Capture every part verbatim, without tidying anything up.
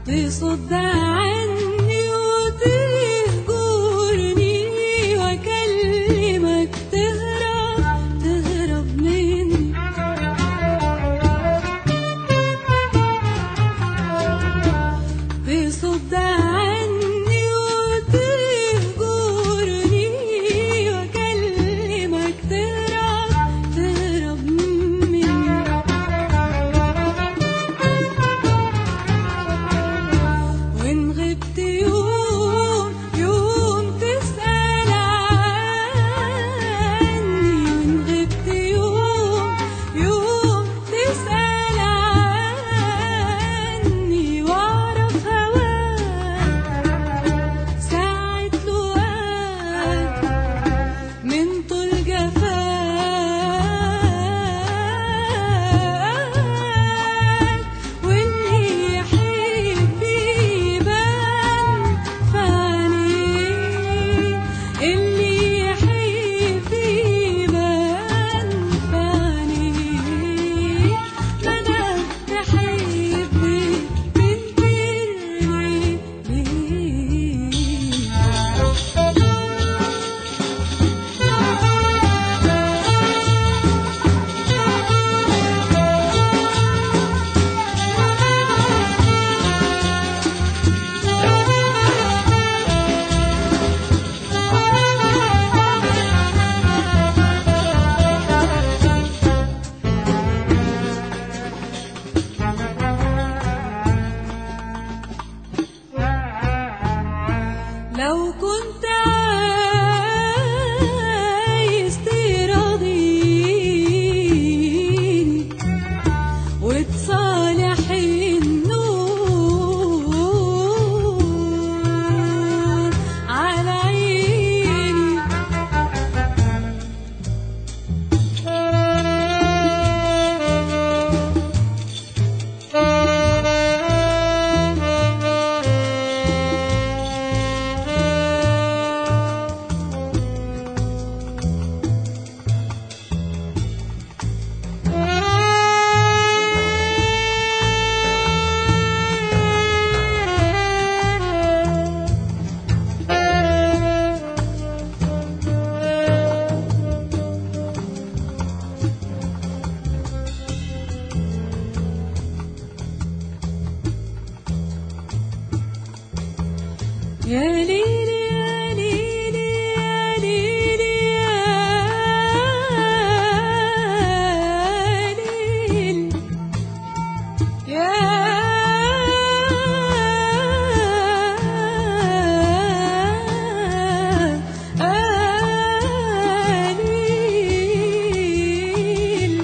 تصد عني وتهجرني واكلمك تهرب تهرب مني. تصد عني وتهجرني واكلمك تهرب تهرب مني. وإن غبت يوم يوم تسأل عني، وإن غبت يوم يوم تسأل عني وأعرف هواك ساعة لقاك من طول جفاك. واللي يحب يبان في عينيه، اللي يحب يبان في عينيه. مادام تحبني تنكرني ليه؟ لو كنت عايز تراضيني وتصالح النور على عيني، يا ليلي يا ليلي يا ليلي يا ليل يا ليل.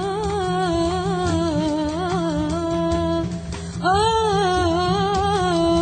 آه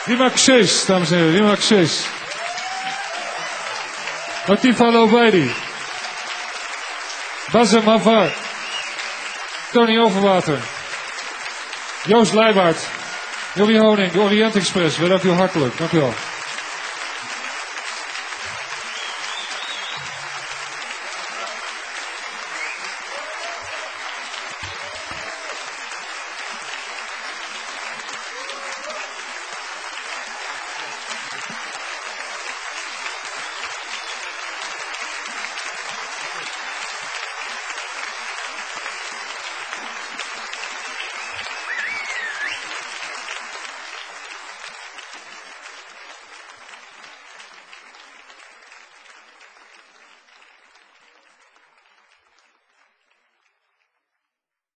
Die maakt zes, dames en heren. Die maakt zes. Latifa Lobaidi. Bazem Havar. Tony Overwater. Joost Leijbaard. Jorie Honing, de Orient Express. We danken u hartelijk. Dank u wel.